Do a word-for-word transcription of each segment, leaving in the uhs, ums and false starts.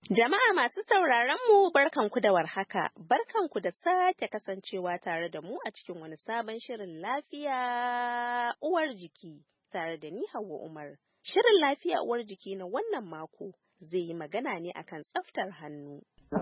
Jama'a masu sauraron mu barkanku da warhaka, barkanku da sake kasancewa tare da mu a cikin wani sabon shirin lafiya uwar jiki tare da ni Hauwa Umar. Shirin lafiya uwar jiki na wannan mako zai yi magana ne akan tsaftar hannu.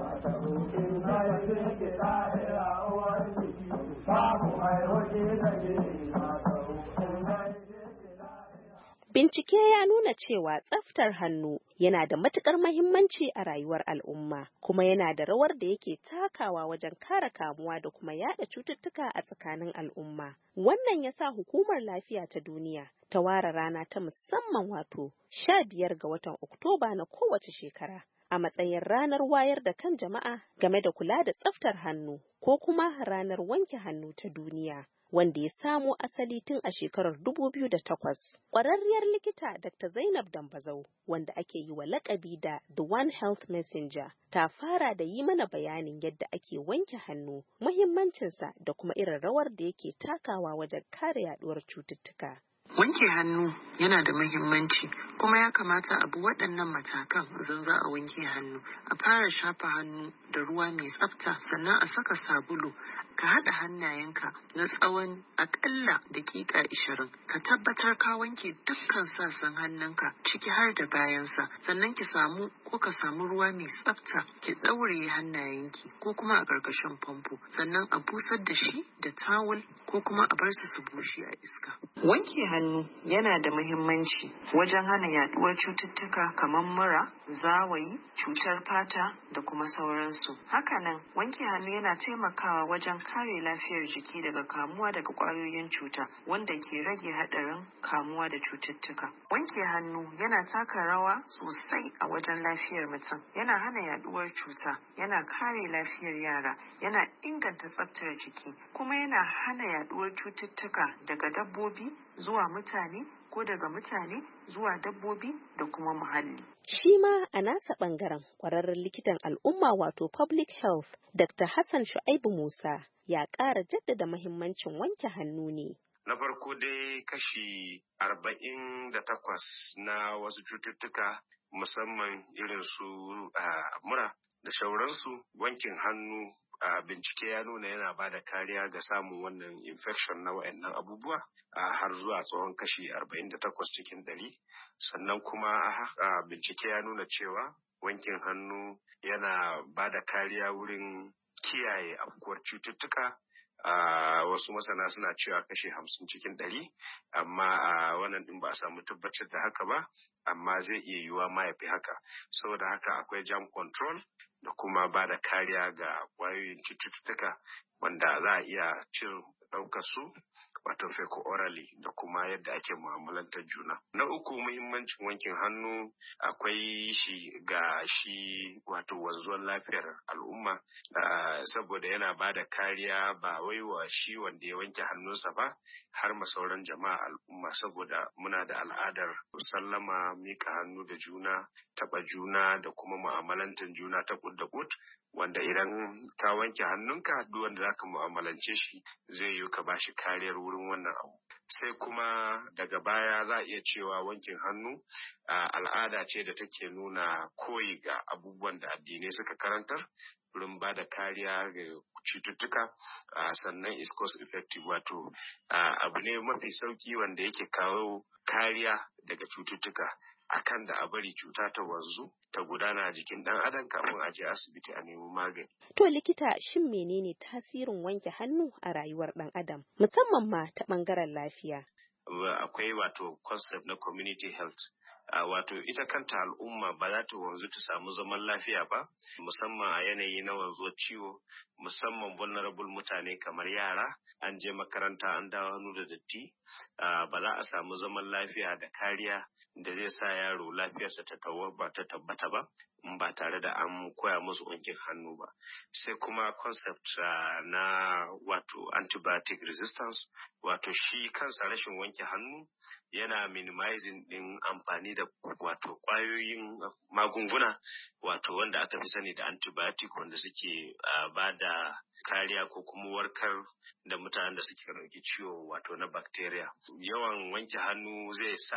Bincike ya nuna cewa tsaftar hannu yana da matuƙar muhimmanci a rayuwar al'umma, kuma yana da rawar da yake takawa wajen kare kamuwa da kuma yaɗa cututtuka a tsakanin al'umma. Wannan ya sa Hukumar Lafiya ta Duniya ta ware rana ta musamman wato sha biyar ga watan Oktoba na kowace shekara a matsayin ranar wayar da kan jama'a game da kula da tsaftar hannu ko kuma ranar wanke hannu ta duniya. Wanda ya samo asali tun a shekarar dubu biyu da takwas. Ƙwararriyar likita Dakta Zainab Dambazau, wanda ake yi wa laƙabi da The One Health Messenger, ta fara da yi mana bayanin yadda ake wanke hannu, muhimmancinsa da kuma irin rawar da yake takawa wajen kare yaɗuwar cututtuka. Wanke hannu yana da muhimmanci kuma ya kamata a bi waɗannan matakan idan za a wanke hannu. A fara shafa hannu da ruwa mai tsafta, sannan a saka sabulu. Ka haɗa hannayenka na tsawon aƙalla daƙiƙa ashirin. Ka tabbatar ka wanke dukkan sassan hannunka ciki har da bayansa. Sannan ki samu ko ka samu ruwa mai tsafta ki ɗaure hannayenki ko kuma a ƙarƙashin famfo. Sannan a busar da shi da tawul ko kuma a bar su su bushe a iska. Wanke hannu yana da muhimmanci wajen hana yaduwar cututtuka kamar mura, zawayi, cutar fata da kuma sauransu. Hakanan wanke hannu yana taimakawa wajen kare lafiyar jiki daga kamuwa daga ƙwayoyin cuta wanda ke rage haɗarin kamuwa da cututtuka. Wanke hannu yana taka rawa sosai a wajen lafiyar mutum. Yana hana yaduwar cuta, yana kare lafiyar yara, yana inganta tsaftar jiki, kuma yana hana yaduwar cututtuka daga dabbobi zuwa mutane ko daga mutane zuwa dabbobi da kuma muhalli. Shi ma a nasa ɓangaren ƙwararren likitan al'umma wato public health Dakta Hassan Shu'aibu Musa ya ƙara jaddada muhimmancin wanke hannu ne. Na farko dai kashi arba'in da takwas na wasu cututtuka musamman irin su mura da shauransu, wankin hannu a bincike ya nuna yana ba da kariya ga samun wannan infection na wayannan abubuwa har zuwa tsawon kashi arba'in da takwas cikin ɗari. Sannan kuma a bincike ya nuna cewa wankin hannu yana ba da kariya wurin kiyaye afkuwar cututtuka. Uh, wasu masana suna cewa kashi hamsin cikin ɗari, amma uh, wannan ɗin ba a samu tabbatar da haka ba, amma zai iya yiwuwa ma ya fi haka. Saboda haka akwai germ control da kuma ba da kariya ga ƙwayoyin cututtuka wanda za a iya cin ɗaukar su wato fecal orally da kuma yadda ake mu'amalantar juna. Na uku, muhimmancin wankin hannu akwai shi ga shi wato wanzuwar lafiyar al'umma uh, saboda yana ba da kariya ba wai wa shi wanda ya wanke hannunsa ba har ma sauran jama'a al'umma, saboda muna da al'adar sallama, mika hannu da juna, taɓa juna da kuma mu'amalantar juna ta kud da kud, wanda idan ka wanke hannunka duk wanda zaka mu'amalance shi zai yi ka bashi kariyar wurin wannan abu. Sai kuma daga baya za a iya cewa wankin hannu al'ada ce da take nuna koyi ga abubuwan da addinai suka karantar wurin ba da kariya ga cututtuka, sannan is cost effective, wato abu ne mafi sauki wanda yake kawo kariya daga cututtuka akan da a bari cuta ta wanzu ta gudana a jikin ɗan adam kafin a je asibiti a nemi magani. To likita, shin menene tasirin wanke hannu a rayuwar ɗan adam musamman ma ta ɓangaren lafiya? Akwai wato concept na community health. Uh, wato ita kanta al'umma ba za ta wanzu ta samu zaman lafiya ba, musamman a yanayi na wanzuwar ciwo, musamman vulnerable mutane kamar yara, an je makaranta an dawo hannu da datti, uh, ba za a samu zaman lafiya da kariya da zai sa yaro lafiyarsa ta ba ta tabbata ba in ba tare da an koya musu wankin hannu ba. Sai kuma concept uh, na wato antibiotic resistance, wato shi kansa rashin wanke hannu yana minimizing din amfani da wato kwayoyin magunguna wato wanda aka fi sani da antibiotic, wanda suke uh, ba da kariya ko kuma warkar da mutanen da suke ɗauki ciwo wato na bacteria. Yawan wanke hannu zai sa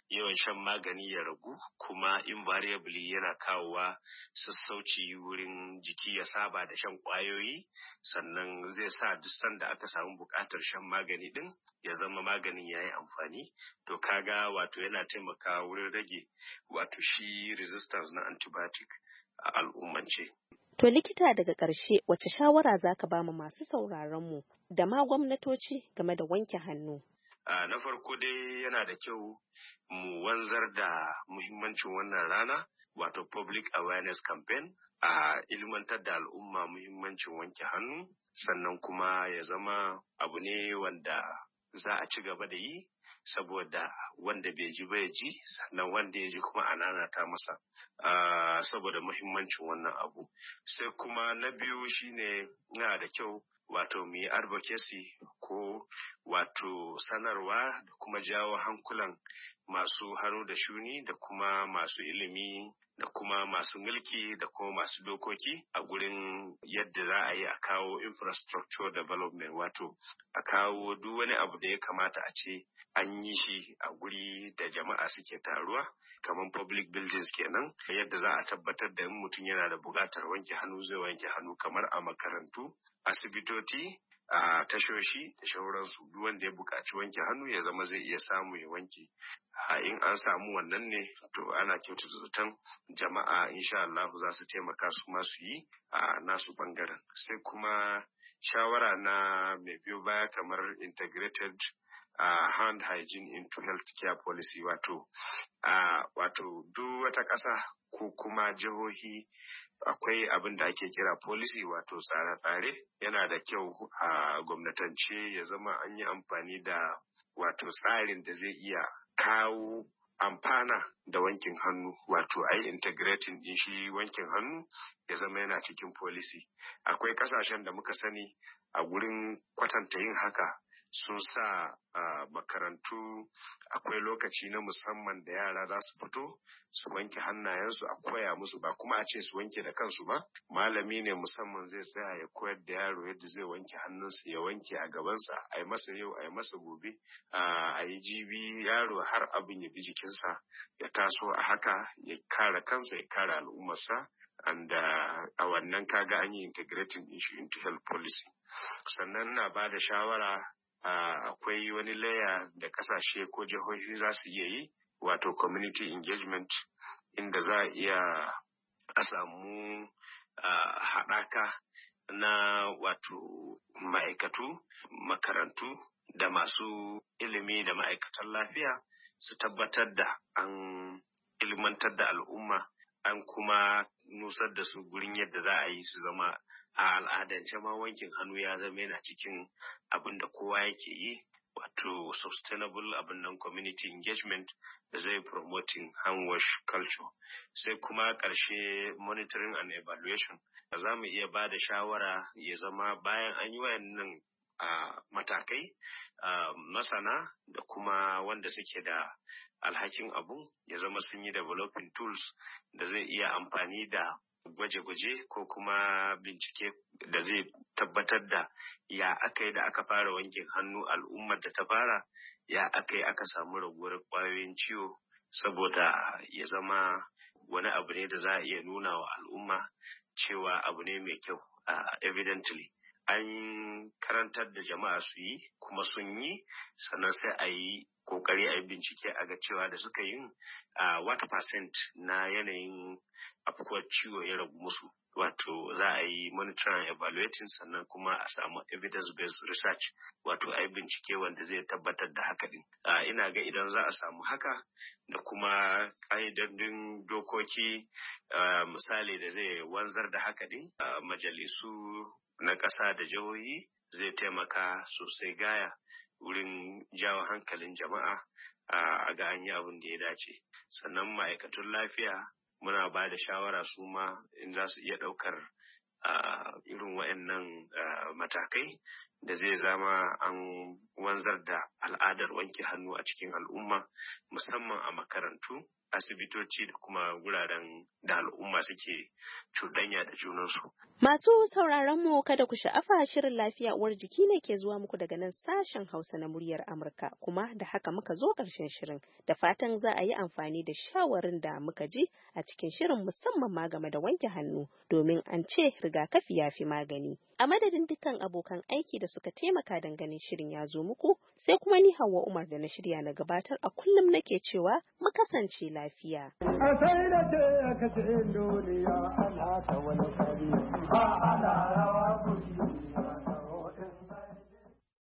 yawan shan magani ya ragu, kuma invariably yana kawowa sassauci wurin jiki ya saba da shan ƙwayoyi, sannan zai sa duk sanda aka samu buƙatar shan magani ɗin ya zama maganin ya yi amfani. To kaga wato yana taimakawa wurin rage wato shi resistance na antibiotic a al'ummance. To likita, daga ƙarshe wace shawara za ka ba mu masu sauraron mu da ma gwamnatoci game da wanke hannu? Uh, na farko dai yana da kyau mu wanzar da muhimmancin wannan rana, wato public awareness campaign, a uh, ilmantar da al'umma muhimmancin wanke hannu, sannan kuma ya zama abu ne wanda za a ci gaba da yi, saboda wanda bai ji bai ji, sannan wanda ya ji kuma a nanata masa, uh, saboda muhimmancin wannan abu. Sai kuma na biyu shine yana da kyau wato mu yi advocacy ko wato sanarwa da kuma jawo hankulan masu hannu da shuni da kuma masu ilimi da kuma masu mulki da kuma masu dokoki a gurin yadda za a yi a kawo infrastructure development, wato a kawo duk wani abu da ya kamata a ce an yi shi a guri da jama'a suke taruwa, kamar public buildings kenan, yadda za a tabbatar da in mutum yana da buƙatar wanke hannu zai wanke hannu, kamar a makarantu, asibitoci, a tashoshi da shauransu. Duk wanda ya buƙaci wanke hannu ya zama zai iya samu ya wanke. In an samu wannan ne, to ana kyautata zaton jama'a insha Allah za su taimaka su ma su yi a nasu bangaren. Sai kuma shawara na mai biyo baya kamar integrated Uh, hand hygiene into healthcare policy, wato uh, wato duk wata ƙasa ko kuma jihohi akwai abin da ake kira policy, wato tsare-tsare. Yana da kyau a uh, gwamnatance ya zama an yi amfani da wato tsarin da zai iya kawo amfana da wankin hannu, wato a yi integrating din shi wankin hannu ya zama yana cikin policy. Akwai ƙasashen da muka sani a gurin kwatanta yin haka sun sa uh, makarantu akwai lokaci na musamman da yara za su fito su wanke hannayensu, a koya musu, ba kuma a ce su wanke da kansu ba. Malami ne musamman zai tsaya ya koyar da yaro yadda zai wanke hannunsa, ya wanke a gabansa, a yi masa yau, a yi masa gobe, a yi jibi, yaro har abin ya bi jikinsa, ya taso a haka, ya kare kansa, ya kare al'ummarsa. And uh, a wannan kaga an yi integrating issue into health policy. Sannan na ba da shawara akwai uh, wani laya da kasashe ko jihohi za su iya yi, wato community engagement, inda za a iya a samu uh, haɗaka na wato ma'aikatu, makarantu da masu ilimi da ma'aikatan lafiya su tabbatar da an ilmantar da al'umma, an kuma nusar da su gurin yadda za a yi su zama a al'adance ma wankin hannu ya zama yana cikin abin da kowa yake yi, wato sustainable abin nan community engagement da zai promoting hand wash culture. Sai kuma ƙarshe monitoring and evaluation, da za mu iya ba da shawara ya zama bayan an yi wayannan uh, matakai, uh, masana da kuma wanda suke da alhakin abu ya zama sun yi developing tools da zai iya amfani da gwaje-gwaje ko kuma bincike da zai tabbatar da ya aka yi da aka fara wankin hannu al'ummar da ta fara, ya aka yi aka samu raguwar ƙwayoyin ciwo, saboda ya zama wani abu ne da za a iya nuna wa al'umma cewa abu ne mai kyau. Uh, evidently an karantar da jama'a su yi kuma sun yi, sannan sai a yi kokari a yi bincike a ga cewa da suka yi uh, what percent na yanayin afkuwar ciwo ya ragu musu, wato za a yi monitoring evaluating, sannan kuma a samu evidence based research, wato a yi bincike wanda zai tabbatar da haka din. Uh, ina ga idan za a samu haka da kuma ƙa'idodin dokoki uh, misali da zai wanzar da haka din, uh, majalisu na ƙasa da jihohi zai taimaka sosai gaya wurin jawo hankalin jama'a a ga an yi abin da ya dace. Sannan ma'aikatun lafiya muna ba da shawara su ma in za su iya ɗaukar irin waɗannan matakai da zai zama an wanzar da al'adar wanke hannu a cikin al'umma, musamman a makarantu asibitoci da kuma wuraren da al'umma suke cuɗanya da junansu. Masu sauraron mu kada ku sha'afa, shirin lafiya uwar jiki ne ke zuwa muku daga nan sashen Hausa na muryar Amurka, kuma da haka muka zo ƙarshen shirin. Da fatan za a yi amfani da shawarin da muka ji a cikin shirin, musamman ma game da wanke hannu, domin an ce rigakafi ya fi magani. A madadin dukkan abokan aiki da suka taimaka don ganin shirin ya zo muku, sai kuma ni Hauwa Umar da na shirya na gabatar a kullum nake cewa mu kasance lafiya. A sai da ce